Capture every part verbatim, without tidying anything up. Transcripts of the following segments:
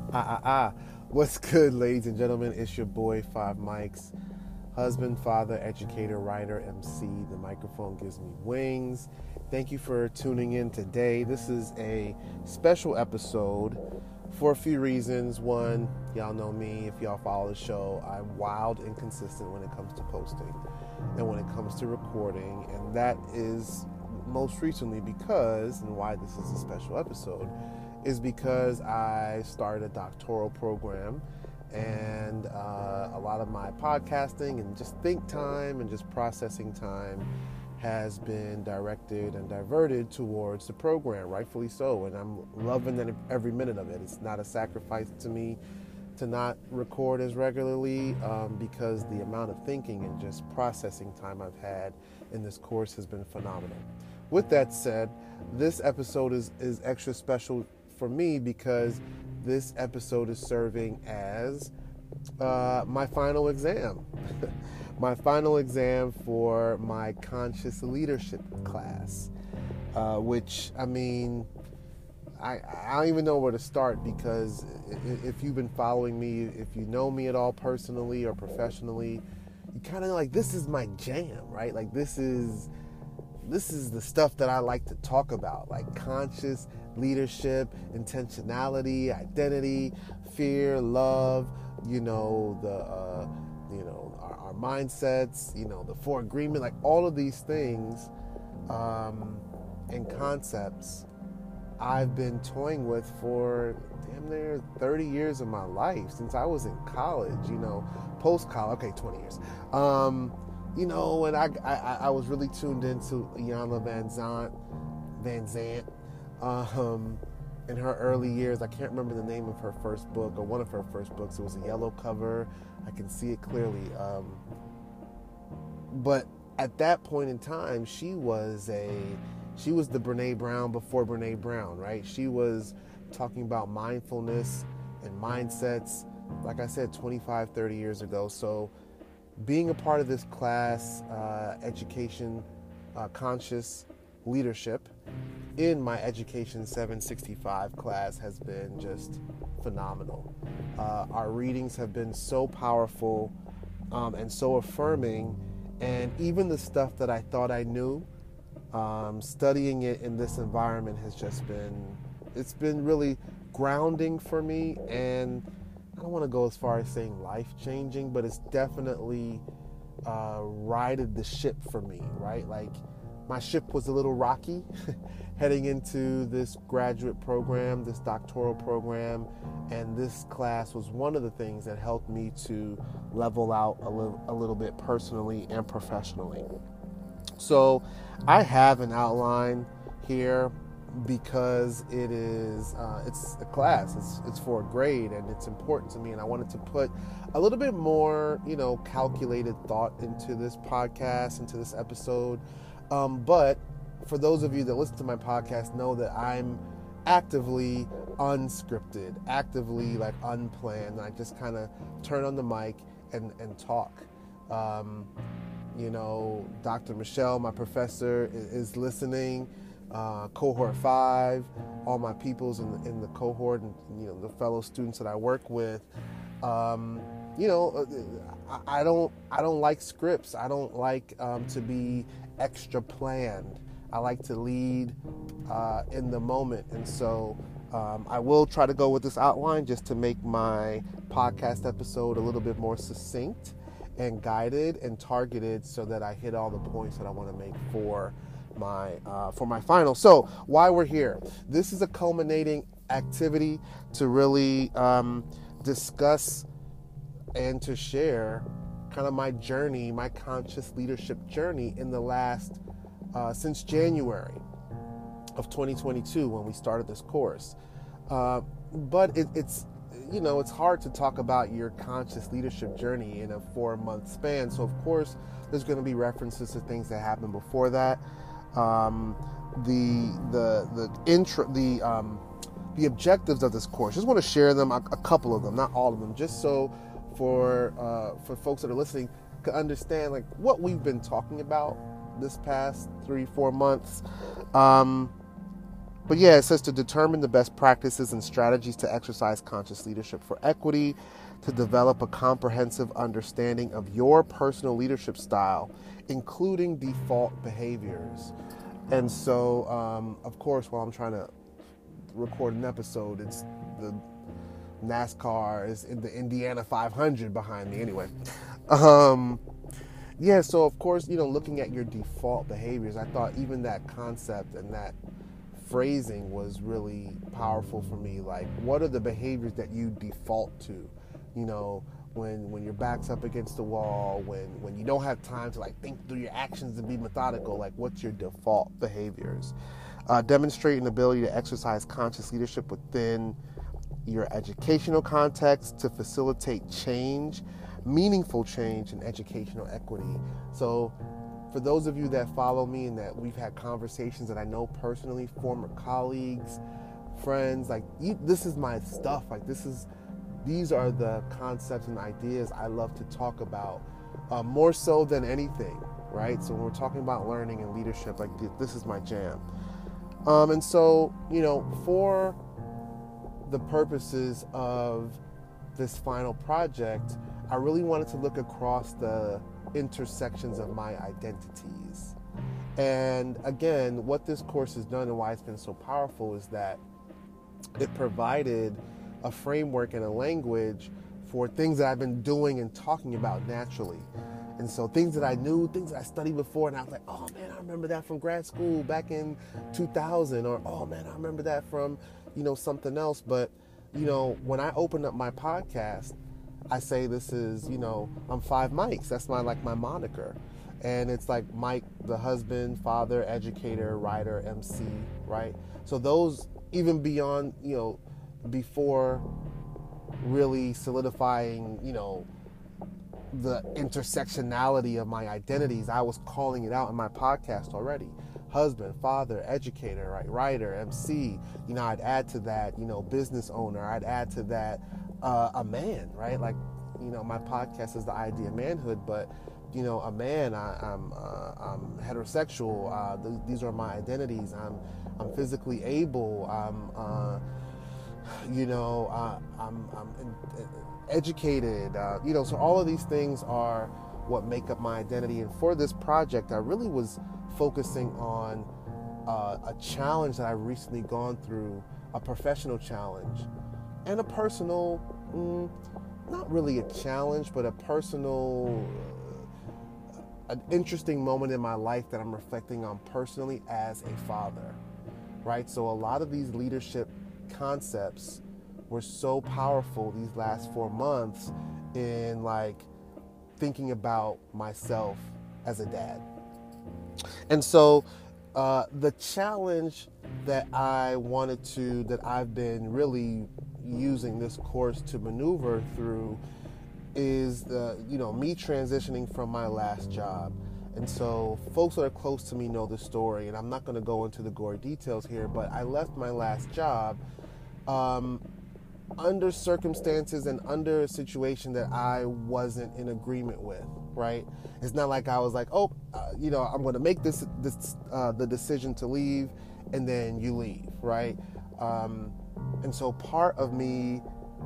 Ah, ah, ah. What's good, ladies and gentlemen? It's your boy, Five Mics, husband, father, educator, writer, M C. The microphone gives me wings. Thank you for tuning in today. This is a special episode for a few reasons. One, y'all know me. If y'all follow the show, I'm wild and consistent when it comes to posting and when it comes to recording. And that is most recently because, and why this is a special episode, is because I started a doctoral program, and uh, a lot of my podcasting and just think time and just processing time has been directed and diverted towards the program, rightfully so, and I'm loving every minute of it. It's not a sacrifice to me to not record as regularly um, because the amount of thinking and just processing time I've had in this course has been phenomenal. With that said, this episode is, is extra special for me because this episode is serving as uh, my final exam. My final exam for my conscious leadership class, uh, which, I mean, I, I don't even know where to start because if you've been following me, if you know me at all personally or professionally, you kind of like, this is my jam, right? Like this is this is the stuff that I like to talk about, like conscious leadership, intentionality, identity, fear, love, you know, the uh, you know, our, our mindsets, you know, the four agreement, like all of these things um, and concepts I've been toying with for damn near thirty years of my life, since I was in college, you know, post-college, okay, twenty years. Um, you know, and I, I, I was really tuned into Iyanla Vanzant, Van Zant, um, in her early years. I can't remember the name of her first book, or one of her first books. It was a yellow cover. I can see it clearly. Um, but at that point in time, she was a... She was the Brene Brown before Brene Brown, right? She was talking about mindfulness and mindsets, like I said, twenty-five, thirty years ago. So being a part of this class, uh, education, uh, conscious leadership in my Education seven sixty-five class has been just phenomenal. Uh, our readings have been so powerful um, and so affirming, and even the stuff that I thought I knew, Um, studying it in this environment has just been, it's been really grounding for me, and I don't want to go as far as saying life-changing, but it's definitely uh, righted the ship for me, right? Like, my ship was a little rocky heading into this graduate program, this doctoral program, and this class was one of the things that helped me to level out a little, a little bit personally and professionally. So I have an outline here because it is uh, it's a class, it's it's for a grade, and it's important to me, and I wanted to put a little bit more, you know, calculated thought into this podcast, into this episode. Um, but for those of you that listen to my podcast, know that I'm actively unscripted, actively like unplanned. I just kind of turn on the mic and and talk. Um, You know, Doctor Michelle, my professor, is listening. Uh, cohort five, all my peoples in the, in the cohort, and you know the fellow students that I work with. Um, you know, I, I don't, I don't like scripts. I don't like um, to be extra planned. I like to lead uh, in the moment, and so um, I will try to go with this outline just to make my podcast episode a little bit more succinct and guided and targeted, so that I hit all the points that I want to make for my uh, for my final. So why we're here? This is a culminating activity to really um, discuss and to share kind of my journey, my conscious leadership journey in the last uh, since January of twenty twenty-two when we started this course. Uh, but it, it's you know, it's hard to talk about your conscious leadership journey in a four-month span. So, of course, there's going to be references to things that happened before that. Um, the the the intro, the um, the objectives of this course. Just want to share them, a, a couple of them, not all of them, just so for uh, for folks that are listening to understand like what we've been talking about this past three, four months. Um, But yeah, it says to determine the best practices and strategies to exercise conscious leadership for equity, to develop a comprehensive understanding of your personal leadership style, including default behaviors. And so, um, of course, while I'm trying to record an episode, it's the NASCAR is in the Indiana five hundred behind me anyway. Um, yeah, so of course, you know, looking at your default behaviors, I thought even that concept and that phrasing was really powerful for me. Like, what are the behaviors that you default to? You know, when when your back's up against the wall, when when you don't have time to like think through your actions and be methodical, like what's your default behaviors? Uh, demonstrate an ability to exercise conscious leadership within your educational context to facilitate change, meaningful change and educational equity. So for those of you that follow me and that we've had conversations that I know personally, former colleagues, friends, like you, this is my stuff. Like this is, these are the concepts and ideas I love to talk about, uh, more so than anything, right? So when we're talking about learning and leadership, like this is my jam. Um, and so, you know, for the purposes of this final project, I really wanted to look across the intersections of my identities. And again, what this course has done and why it's been so powerful is that it provided a framework and a language for things that I've been doing and talking about naturally. And so things that I knew, things that I studied before, and I was like, oh man, I remember that from grad school back in two thousand, or oh man, I remember that from, you know, something else. But, you know, when I open up my podcast, I say this is, you know, I'm Five Mics. That's my, like my moniker. And it's like Mike, the husband, father, educator, writer, M C, right? So those, even beyond, you know, before really solidifying, you know, the intersectionality of my identities, I was calling it out in my podcast already. Husband, father, educator, right, writer, M C. You know, I'd add to that, you know, business owner. I'd add to that uh, a man, right? Like, you know, my podcast is the idea of manhood, but you know, a man. I, I'm uh, I'm heterosexual. Uh, th- these are my identities. I'm I'm physically able. I'm uh, you know, uh, I'm I'm in, in, educated. Uh, you know, so all of these things are what make up my identity. And for this project, I really was focusing on uh, a challenge that I've recently gone through, a professional challenge, and a personal, mm, not really a challenge, but a personal, uh, an interesting moment in my life that I'm reflecting on personally as a father, right? So a lot of these leadership concepts were so powerful these last four months in like thinking about myself as a dad. And so uh, the challenge that I wanted to, that I've been really using this course to maneuver through is, uh, you know, me transitioning from my last job. And so folks that are close to me know the story, and I'm not going to go into the gory details here, but I left my last job um, under circumstances and under a situation that I wasn't in agreement with, right? It's not like I was like, oh, uh, you know, I'm going to make this, this uh, the decision to leave, and then you leave, right? Um, and so part of me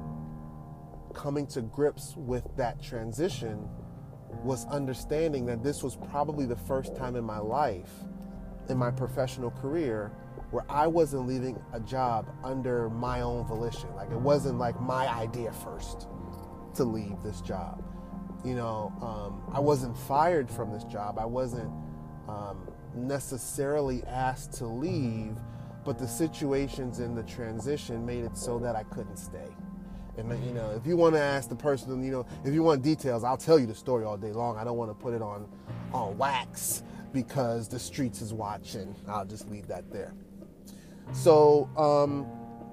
coming to grips with that transition was understanding that this was probably the first time in my life, in my professional career, where I wasn't leaving a job under my own volition. Like, it wasn't like my idea first to leave this job. You know, um, I wasn't fired from this job. I wasn't um, necessarily asked to leave, but the situations in the transition made it so that I couldn't stay. And, you know, if you want to ask the person, you know, if you want details, I'll tell you the story all day long. I don't want to put it on, on wax because the streets is watching. I'll just leave that there. So, um,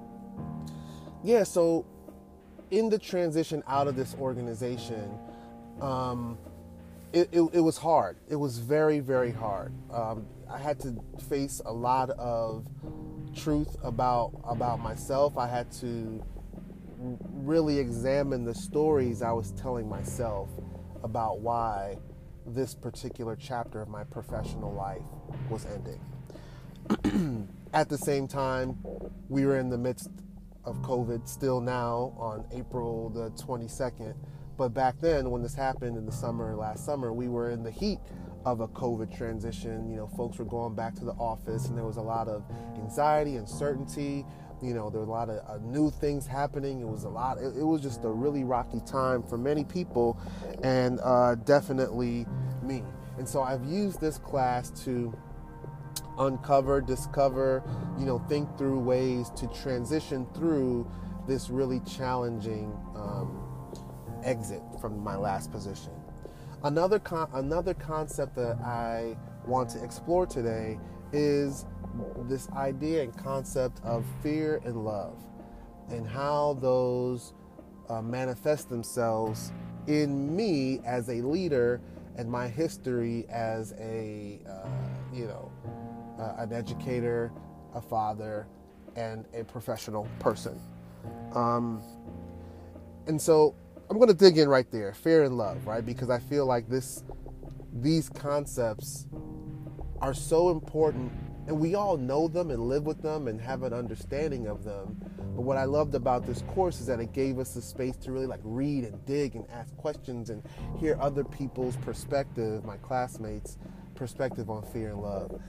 yeah, so in the transition out of this organization, um, it, it, it was hard. It was very, very hard. Um, I had to face a lot of truth about, about myself. I had to really examine the stories I was telling myself about why this particular chapter of my professional life was ending. At the same time, we were in the midst of COVID still now on April the twenty-second. But back then, when this happened in the summer, last summer, we were in the heat of a COVID transition. You know, folks were going back to the office, and there was a lot of anxiety, uncertainty. You know, there were a lot of uh, new things happening. It was a lot. It, it was just a really rocky time for many people, and uh, definitely me. And so I've used this class to uncover, discover, you know, think through ways to transition through this really challenging um, exit from my last position. Another con- another concept that I want to explore today is this idea and concept of fear and love, and how those uh, manifest themselves in me as a leader and my history as a uh, you know uh, an educator, a father, and a professional person. Um, and so I'm going to dig in right there, fear and love, right? Because I feel like this, these concepts are so important, and we all know them and live with them and have an understanding of them. But what I loved about this course is that it gave us the space to really like read and dig and ask questions and hear other people's perspective, my classmates' perspective on fear and love.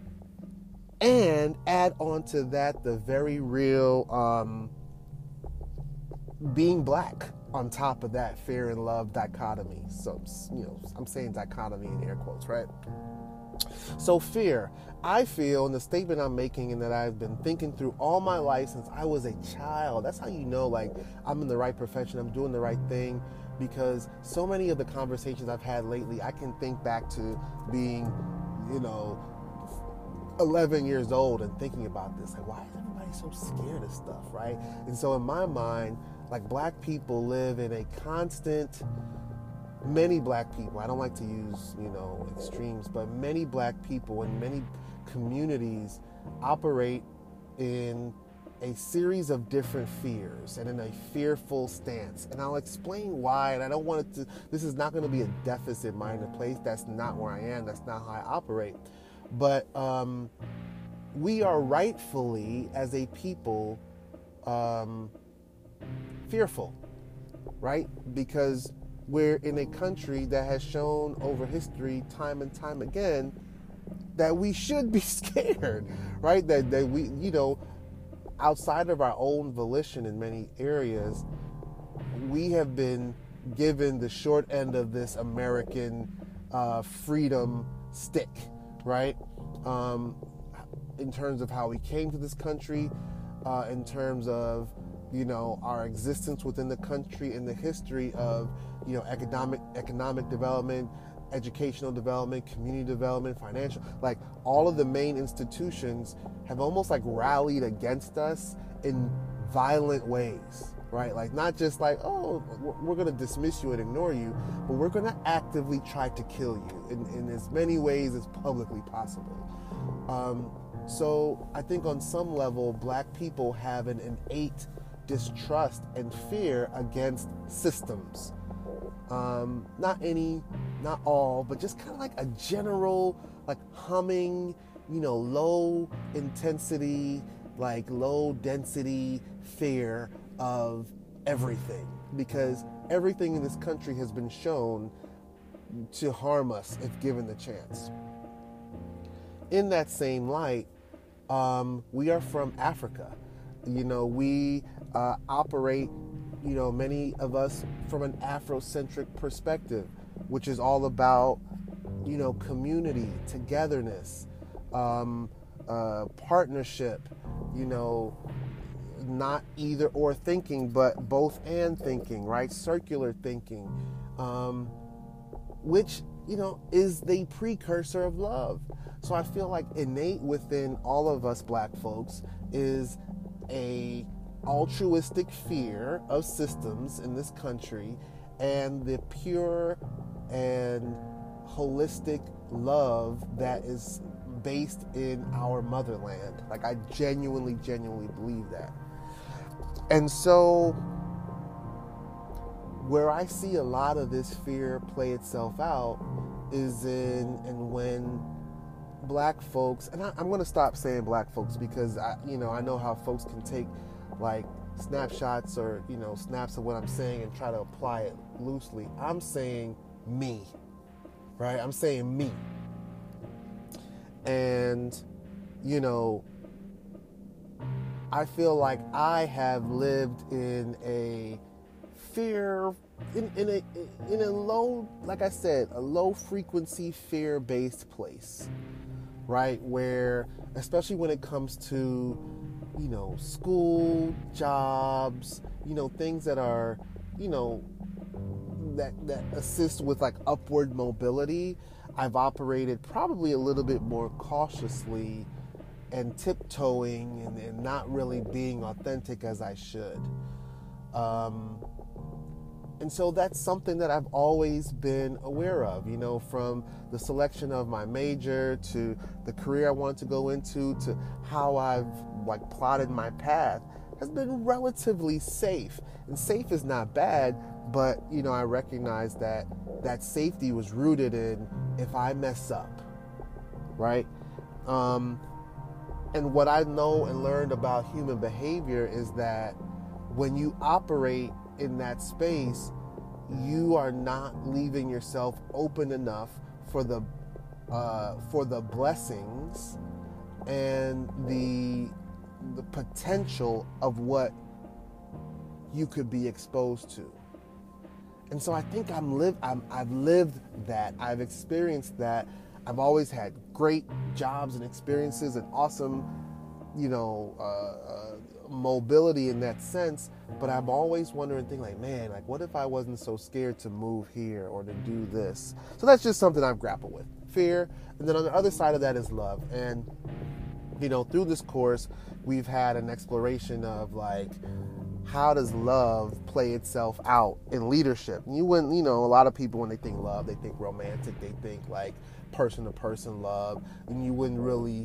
And add on to that the very real um, being black on top of that fear and love dichotomy. So, you know, I'm saying dichotomy in air quotes, right? So fear, I feel, in the statement I'm making and that I've been thinking through all my life since I was a child. That's how you know, like, I'm in the right profession, I'm doing the right thing, because so many of the conversations I've had lately, I can think back to being, you know, eleven years old and thinking about this. Like, why is everybody so scared of stuff, right? And so in my mind, like, black people live in a constant, many black people, I don't like to use, you know, extremes, but many black people in many communities operate in a series of different fears and in a fearful stance. And I'll explain why, and I don't want it to, this is not going to be a deficit-minded place. That's not where I am. That's not how I operate. But um, we are rightfully, as a people, um, fearful, right? Because we're in a country that has shown over history time and time again that we should be scared, right? That, that we, you know, outside of our own volition in many areas, we have been given the short end of this American uh, freedom stick, right? Um, in terms of how we came to this country, uh, in terms of, you know, our existence within the country, in the history of, you know, economic economic development, educational development, community development, financial, like all of the main institutions have almost like rallied against us in violent ways, right? Like, not just like, oh, we're going to dismiss you and ignore you, but we're going to actively try to kill you in, in as many ways as publicly possible. Um, so I think on some level, black people have an innate distrust and fear against systems. Um, not any, not all, but just kind of like a general, like humming, you know, low intensity, like low density fear of everything, because everything in this country has been shown to harm us if given the chance. In that same light, um, we are from Africa. You know, we uh, operate, you know, many of us from an Afrocentric perspective, which is all about, you know, community, togetherness, um, uh, partnership, you know, not either or thinking, but both and thinking, right? Circular thinking, um, which, you know, is the precursor of love. So I feel like innate within all of us black folks is a altruistic fear of systems in this country, and the pure and holistic love that is based in our motherland. Like, I genuinely, genuinely believe that. And so where I see a lot of this fear play itself out is in and when black folks, and I, I'm going to stop saying black folks because I, you know, I know how folks can take like snapshots or, you know, snaps of what I'm saying and try to apply it loosely. I'm saying me, right? I'm saying me. And, you know, I feel like I have lived in a fear, in, in a in a low, like I said, a low frequency fear-based place, right? Where, especially when it comes to, you know, school, jobs, you know, things that are, you know, that that assist with like upward mobility, I've operated probably a little bit more cautiously and tiptoeing and, and not really being authentic as I should. Um, and so that's something that I've always been aware of, you know, from the selection of my major to the career I want to go into to how I've like plotted my path has been relatively safe. And safe is not bad, but, you know, I recognize that that safety was rooted in if I mess up, right? Um, and what I know and learned about human behavior is that when you operate in that space, you are not leaving yourself open enough for the uh, for the blessings and the the potential of what you could be exposed to. And so I think I'm live I'm, I've lived that. I've experienced that. I've always had great jobs and experiences and awesome, you know, uh, uh, mobility in that sense. But I'm always wondering, thinking like, man, like, what if I wasn't so scared to move here or to do this? So that's just something I've grappled with. Fear. And then on the other side of that is love. And, you know, through this course, we've had an exploration of like, how does love play itself out in leadership? And you wouldn't, you know, a lot of people, when they think love, they think romantic, they think like person-to-person love, and you wouldn't really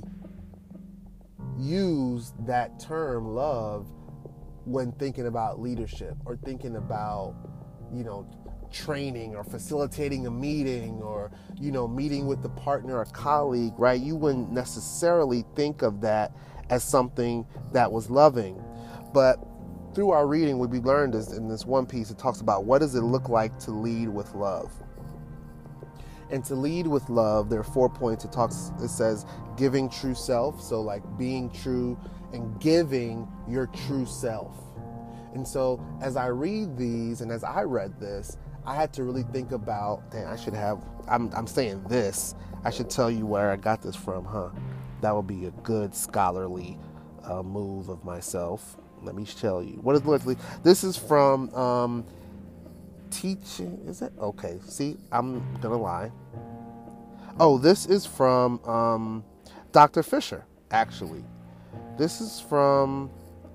use that term love when thinking about leadership or thinking about, you know, training or facilitating a meeting or, you know, meeting with the partner or colleague, right? You wouldn't necessarily think of that as something that was loving. But through our reading, what we learned is in this one piece, it talks about what does it look like to lead with love. And to lead with love, there are four points. It talks, it says giving true self. So like being true and giving your true self. And so as I read these and as I read this, I had to really think about, dang, I should have, I'm, I'm saying this, I should tell you where I got this from, huh? That would be a good scholarly uh, move of myself. Let me tell you. What is literally, this is from um, teaching, is it? Okay, see, I'm gonna lie. Oh, this is from um, Doctor Fisher, actually. This is from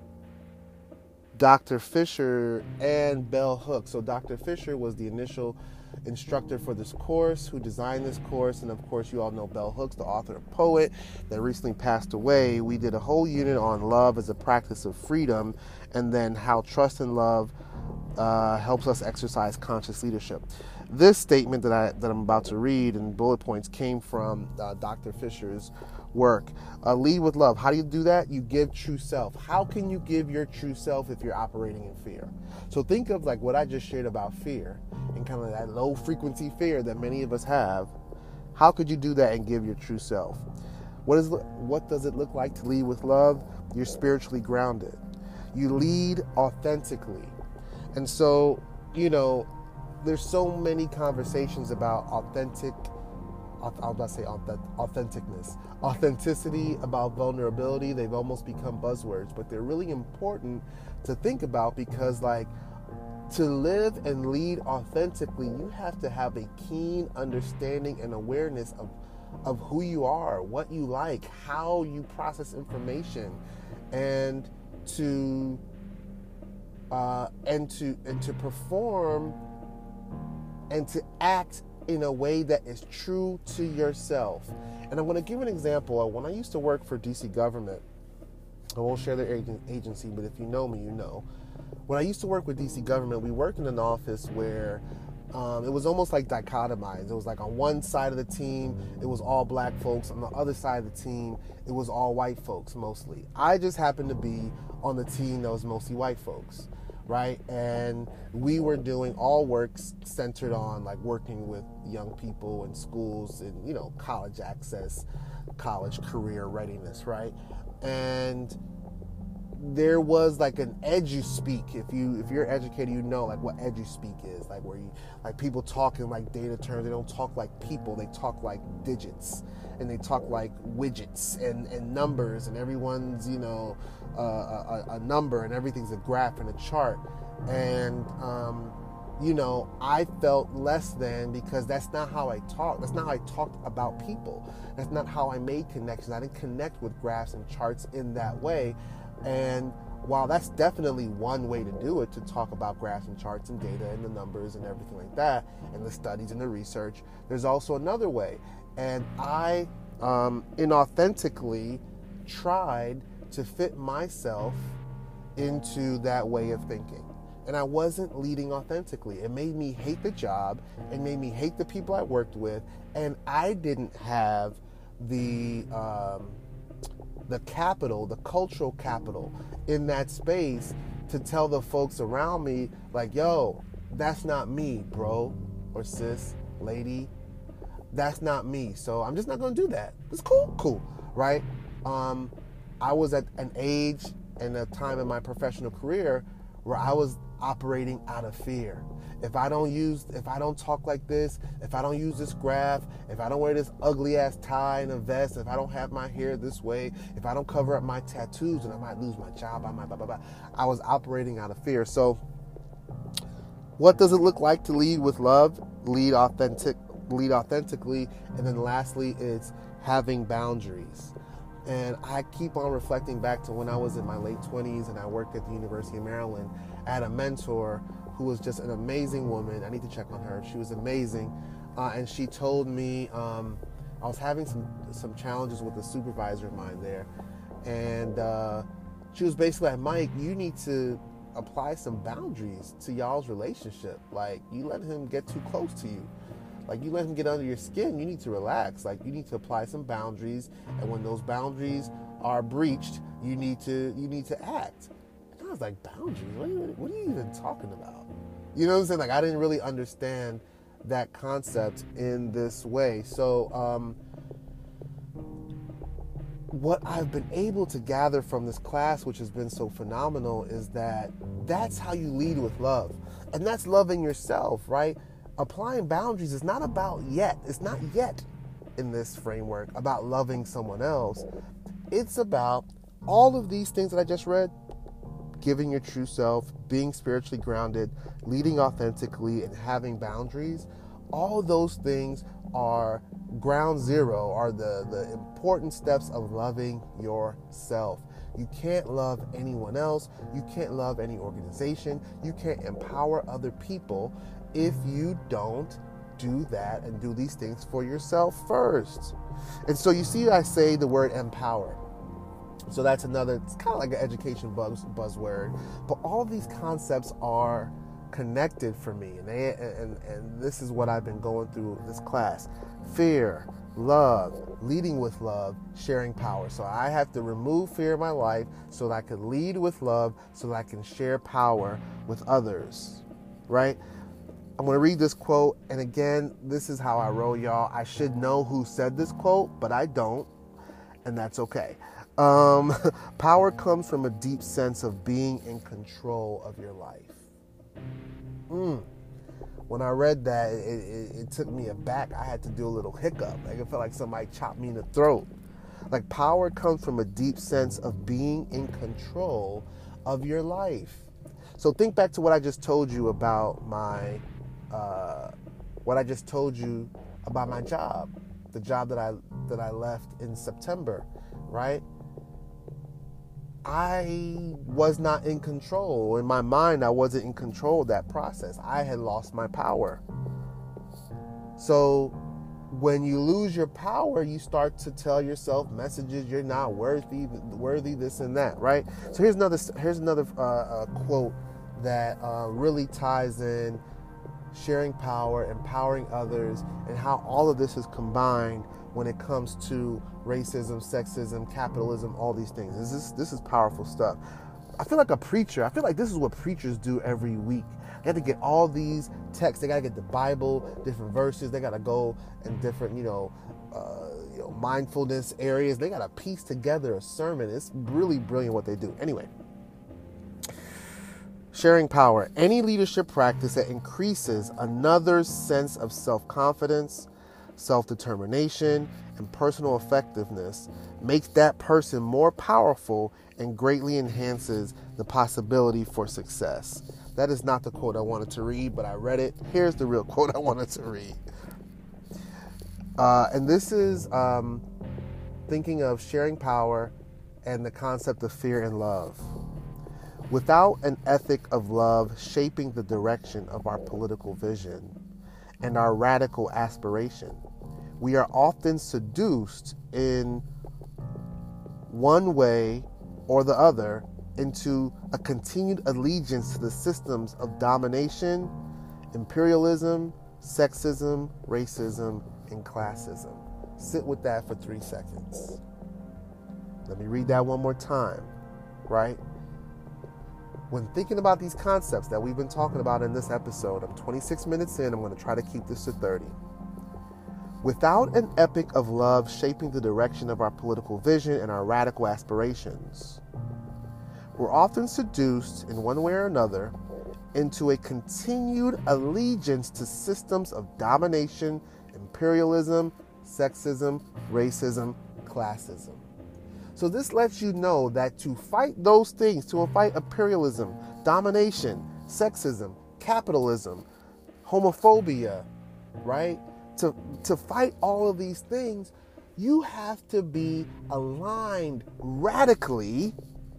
Doctor Fisher and Bell Hooks. So Doctor Fisher was the initial instructor for this course, who designed this course, and of course you all know Bell Hooks, the author and poet that recently passed away. We did a whole unit on love as a practice of freedom, and then how trust and love uh, helps us exercise conscious leadership. This statement that I that I'm about to read in bullet points came from uh, Doctor Fisher's work. Uh, lead with love. How do you do that? You give true self. How can you give your true self if you're operating in fear? So think of like what I just shared about fear and kind of that low frequency fear that many of us have. How could you do that and give your true self? What is what does it look like to lead with love? You're spiritually grounded. You lead authentically. And so, you know, there's so many conversations about authentic I was about to say authenticness, authenticity, about vulnerability. They've almost become buzzwords, but they're really important to think about because, like, to live and lead authentically, you have to have a keen understanding and awareness of, of who you are, what you like, how you process information, and to uh, and to and to perform and to act in a way that is true to yourself. And I'm going to give an example. When I used to work for D C government, I won't share their agency, but if you know me, you know. When I used to work with D C government, we worked in an office where Um, it was almost like dichotomized. It was like on one side of the team, it was all black folks. On the other side of the team, it was all white folks mostly. I just happened to be on the team that was mostly white folks, right? And we were doing all works centered on like working with young people in schools and, you know, college access, college career readiness, right? And there was like an edu-speak. If you if you're educated, you know like what edu-speak is, like where you like people talk in like data terms. They don't talk like people. They talk like digits, and they talk like widgets and, and numbers, and everyone's you know uh, a, a number, and everything's a graph and a chart. And um, you know I felt less than because that's not how I talk. That's not how I talked about people. That's not how I made connections. I didn't connect with graphs and charts in that way. And while that's definitely one way to do it, to talk about graphs and charts and data and the numbers and everything like that, and the studies and the research, there's also another way. And I um, inauthentically tried to fit myself into that way of thinking. And I wasn't leading authentically. It made me hate the job. It made me hate the people I worked with. And I didn't have the... Um, the capital, the cultural capital in that space to tell the folks around me, like, yo, that's not me, bro, or sis, lady, that's not me. So I'm just not gonna do that. It's cool, cool, right? Um, I was at an age and a time in my professional career where I was operating out of fear. If I don't use, if I don't talk like this, if I don't use this graph, if I don't wear this ugly ass tie and a vest, if I don't have my hair this way, if I don't cover up my tattoos, and I might lose my job, I might blah, blah, blah. I was operating out of fear. So what does it look like to lead with love? Lead authentic, lead authentically. And then lastly, it's having boundaries. And I keep on reflecting back to when I was in my late twenties and I worked at the University of Maryland. I had a mentor who was just an amazing woman. I need to check on her. She was amazing. Uh, and she told me, um, I was having some, some challenges with a supervisor of mine there. And uh, she was basically like, Mike, you need to apply some boundaries to y'all's relationship. Like, you let him get too close to you. Like, you let him get under your skin, you need to relax. Like, you need to apply some boundaries. And when those boundaries are breached, you need to you need to act. And I was like, boundaries? What are you, what are you even talking about? You know what I'm saying? Like, I didn't really understand that concept in this way. So, um, what I've been able to gather from this class, which has been so phenomenal, is that that's how you lead with love. And that's loving yourself, right? Applying boundaries is not about yet. It's not yet in this framework about loving someone else. It's about all of these things that I just read: giving your true self, being spiritually grounded, leading authentically, and having boundaries. All those things are ground zero, are the, the important steps of loving yourself. You can't love anyone else. You can't love any organization. You can't empower other people if you don't do that and do these things for yourself first. And so you see I say the word empower. So that's another, it's kind of like an education buzz, buzzword. But all of these concepts are connected for me. And, they, and, and this is what I've been going through this class. Fear, love, leading with love, sharing power. So I have to remove fear in my life so that I can lead with love, so that I can share power with others, right? I'm going to read this quote, and again, this is how I roll, y'all. I should know who said this quote, but I don't, and that's okay. Um, power comes from a deep sense of being in control of your life. Mm. When I read that, it, it, it took me aback. I had to do a little hiccup. Like, it felt like somebody chopped me in the throat. Like, power comes from a deep sense of being in control of your life. So think back to what I just told you about my... Uh, what I just told you about my job, the job that I that I left in September, right? I was not in control. In my mind, I wasn't in control of that process. I had lost my power. So when you lose your power, you start to tell yourself messages: you're not worthy, worthy, this and that, right? So here's another here's another uh, uh, quote that uh, really ties in sharing power, empowering others, and how all of this is combined when it comes to racism, sexism, capitalism, all these things. This is, this is powerful stuff. I feel like a preacher. I feel like this is what preachers do every week. They have to get all these texts. They got to get the Bible, different verses. They got to go in different, you know, uh, you know, mindfulness areas. They got to piece together a sermon. It's really brilliant what they do. Anyway, sharing power. Any leadership practice that increases another's sense of self-confidence, self-determination, and personal effectiveness makes that person more powerful and greatly enhances the possibility for success. That is not the quote I wanted to read, but I read it. Here's the real quote I wanted to read. Uh, and this is um, thinking of sharing power and the concept of fear and love. Without an ethic of love shaping the direction of our political vision and our radical aspiration, we are often seduced in one way or the other into a continued allegiance to the systems of domination, imperialism, sexism, racism, and classism. Sit with that for three seconds. Let me read that one more time, right? When thinking about these concepts that we've been talking about in this episode, I'm twenty-six minutes in, I'm going to try to keep this to thirty. Without an epic of love shaping the direction of our political vision and our radical aspirations, we're often seduced in one way or another into a continued allegiance to systems of domination, imperialism, sexism, racism, classism. So this lets you know that to fight those things, to fight imperialism, domination, sexism, capitalism, homophobia, right? To, to fight all of these things, you have to be aligned radically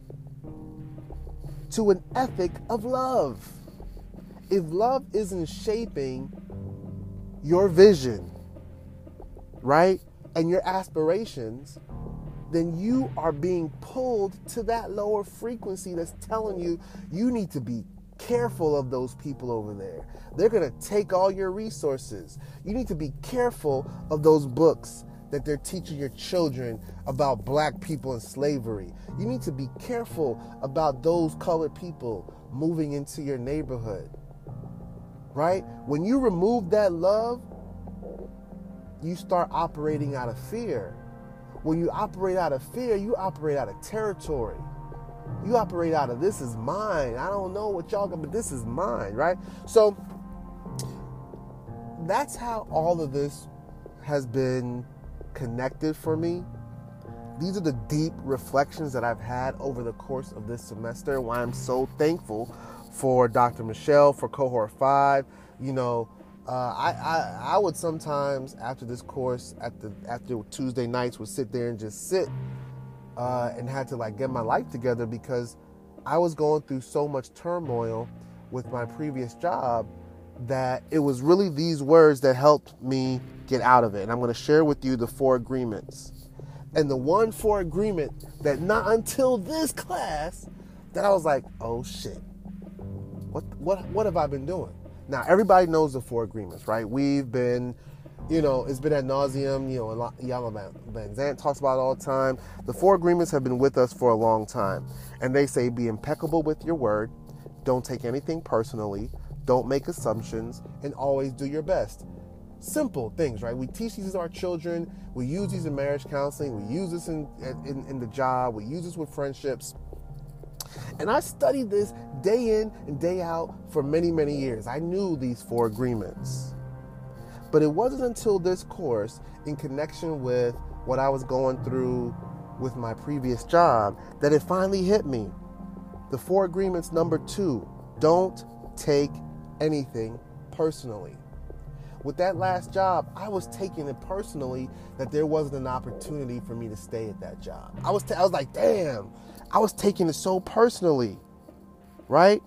to an ethic of love. If love isn't shaping your vision, right, and your aspirations, then you are being pulled to that lower frequency that's telling you you need to be careful of those people over there. They're going to take all your resources. You need to be careful of those books that they're teaching your children about black people and slavery. You need to be careful about those colored people moving into your neighborhood, right? When you remove that love, you start operating out of fear. When you operate out of fear, you operate out of territory. You operate out of, this is mine. I don't know what y'all got, but this is mine, right? So that's how all of this has been connected for me. These are the deep reflections that I've had over the course of this semester, and why I'm so thankful for Doctor Michelle, for Cohort five. You know, uh, I, I I would sometimes, after this course, at the, after Tuesday nights, would sit there and just sit uh, and had to like get my life together, because I was going through so much turmoil with my previous job that it was really these words that helped me get out of it. And I'm going to share with you the four agreements. And the one four agreement that not until this class that I was like, oh shit, what what what have I been doing? Now, everybody knows the four agreements, right? We've been, you know, it's been ad nauseum, you know, Iyanla Van Zandt talks about it all the time. The four agreements have been with us for a long time. And they say, be impeccable with your word, don't take anything personally, don't make assumptions, and always do your best. Simple things, right? We teach these to our children. We use these in marriage counseling. We use this in, in, in the job. We use this with friendships. And I studied this day in and day out for many, many years. I knew these four agreements. But it wasn't until this course, in connection with what I was going through with my previous job, that it finally hit me. The four agreements, number two, don't take anything personally. With that last job, I was taking it personally that there wasn't an opportunity for me to stay at that job. I was, t- I was like, damn, I was taking it so personally, right?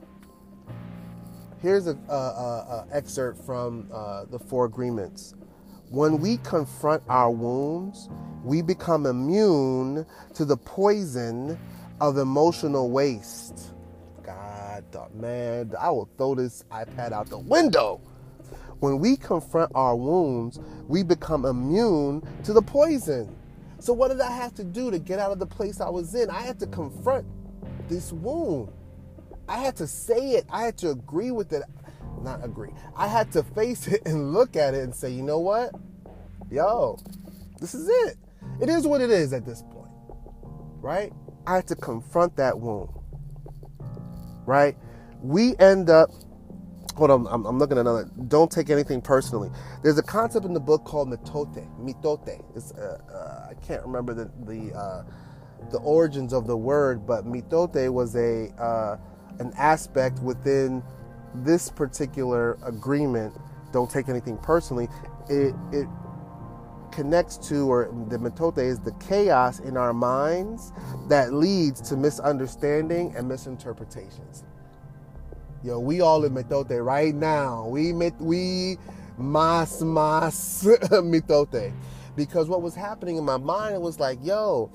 Here's a, a, a, a excerpt from uh, the four agreements. When we confront our wounds, we become immune to the poison of emotional waste. God, man, I will throw this iPad out the window. when we confront our wounds, we become immune to the poison. So what did I have to do to get out of the place I was in? I had to confront this wound. I had to say it. I had to agree with it. Not agree. I had to face it and look at it and say, you know what? Yo, this is it. It is what it is at this point, right? I had to confront that wound, right? We end up, hold on, I'm, I'm looking at another, don't take anything personally. There's a concept in the book called mitote, mitote. It's, uh, uh, I can't remember the the, uh, the origins of the word, but mitote was a uh, an aspect within this particular agreement, don't take anything personally. It, it connects to, or the mitote is the chaos in our minds that leads to misunderstanding and misinterpretations. Yo, we all in mitote right now. We mit, we mas mas mitote, because what was happening in my mind, it was like, yo,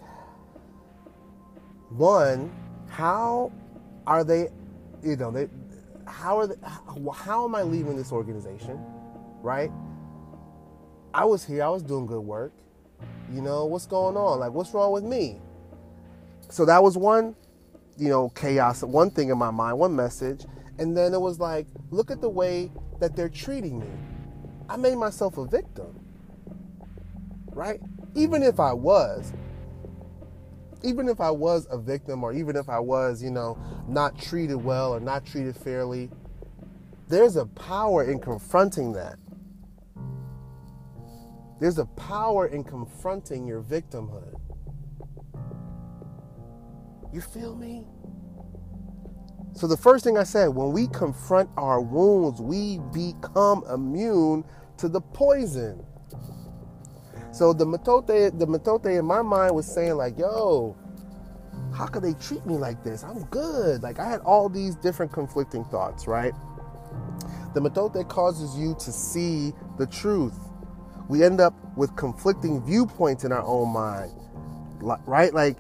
one, how are they, you know, they, how are they, how, how am I leaving this organization, right? I was here, I was doing good work. You know, what's going on? Like, what's wrong with me? So that was one, you know, chaos, one thing in my mind, one message. And then it was like, look at the way that they're treating me. I made myself a victim, right? Even if I was, even if I was a victim, or even if I was, you know, not treated well or not treated fairly, there's a power in confronting that. There's a power in confronting your victimhood. You feel me? So the first thing I said, when we confront our wounds, we become immune to the poison. So the mitote, the mitote in my mind was saying like, yo, how could they treat me like this? I'm good. Like, I had all these different conflicting thoughts, right? The mitote causes you to see the truth. We end up with conflicting viewpoints in our own mind, right? Like,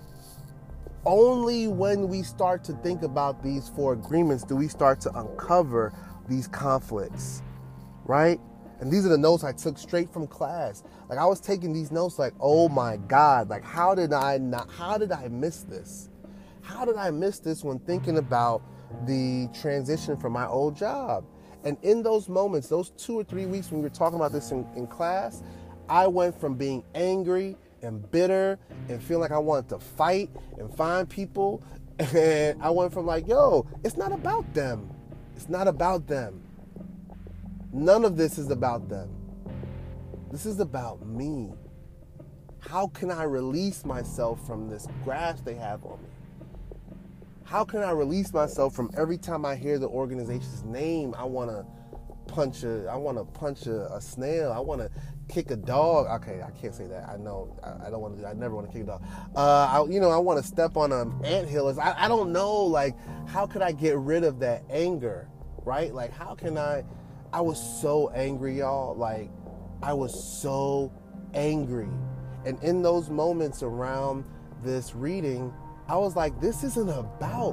only when we start to think about these four agreements do we start to uncover these conflicts, right? And these are the notes I took straight from class. Like, I was taking these notes like, oh my God, like, how did I not, how did I miss this? How did I miss this when thinking about the transition from my old job? And in those moments, those two or three weeks when we were talking about this in, in class, I went from being angry and bitter and feeling like I wanted to fight and find people. And I went from like, yo, it's not about them. It's not about them. None of this is about them. This is about me. How can I release myself from this grasp they have on me? How can I release myself from every time I hear the organization's name, I want to punch a, I want to punch a, a snail. I want to kick a dog. Okay, I can't say that. I know I, I don't want to. I never want to kick a dog. Uh, I, you know, I want to step on an anthill. I, I don't know. Like, how could I get rid of that anger? Right? Like, how can I? I was so angry, y'all. Like, I was so angry, and in those moments around this reading, I was like, this isn't about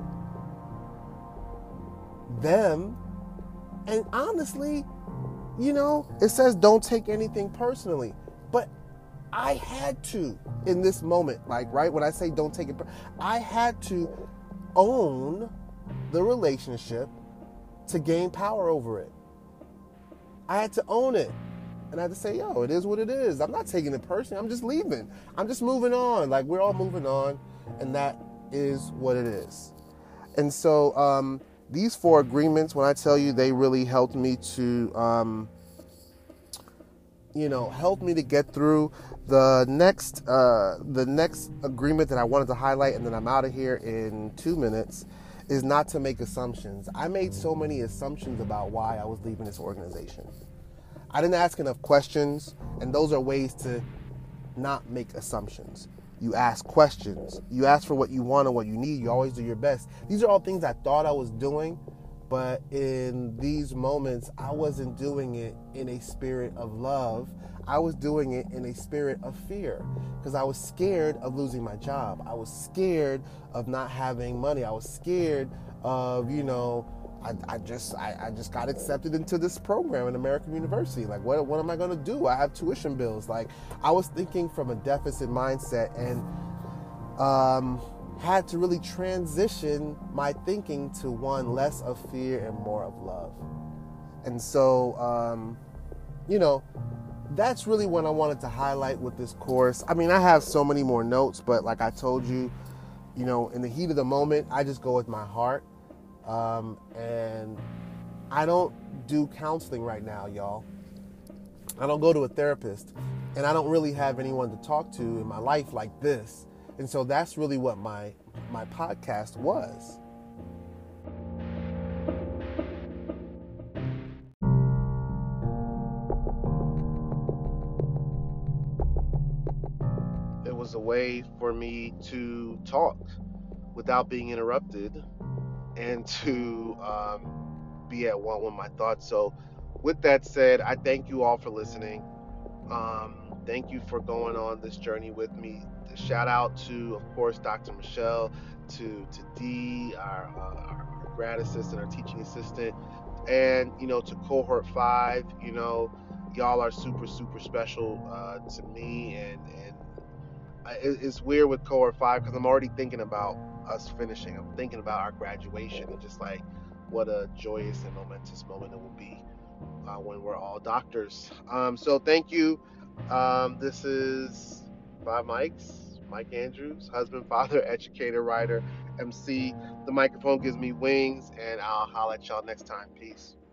them. And honestly, you know, it says don't take anything personally. But I had to in this moment, like, right, when I say don't take it, I had to own the relationship to gain power over it. I had to own it. And I had to say, yo, it is what it is. I'm not taking it personally. I'm just leaving. I'm just moving on. Like, we're all moving on. And that is what it is. And so um, these four agreements, when I tell you, they really helped me to, um, you know, help me to get through the next, uh, the next agreement that I wanted to highlight, and then I'm out of here in two minutes, is not to make assumptions. I made so many assumptions about why I was leaving this organization. I didn't ask enough questions, and those are ways to not make assumptions. You ask questions. You ask for what you want and what you need. You always do your best. These are all things I thought I was doing, but in these moments, I wasn't doing it in a spirit of love. I was doing it in a spirit of fear, because I was scared of losing my job. I was scared of not having money. I was scared of, you know, I, I just I, I just got accepted into this program in American University. Like, what what am I going to do? I have tuition bills. Like, I was thinking from a deficit mindset, and um, had to really transition my thinking to one less of fear and more of love. And so, um, you know, that's really what I wanted to highlight with this course. I mean, I have so many more notes, but like I told you, you know, in the heat of the moment, I just go with my heart. Um, and I don't do counseling right now, y'all. I don't go to a therapist, and I don't really have anyone to talk to in my life like this. And so that's really what my my podcast was. It was a way for me to talk without being interrupted, and to um, be at one with my thoughts. So with that said, I thank you all for listening. Um, thank you for going on this journey with me. The shout out to, of course, Doctor Michelle, to to Dee, our, uh, our grad assistant, our teaching assistant, and you know, to cohort five. You know, y'all are super super special uh, to me, and and I, it's weird with cohort five because I'm already thinking about us finishing. I'm thinking about our graduation, and just like what a joyous and momentous moment it will be uh, when we're all doctors. Um, so thank you. Um, this is Five Mics, Mike Andrews, husband, father, educator, writer, M C. The microphone gives me wings, and I'll holler at y'all next time. Peace.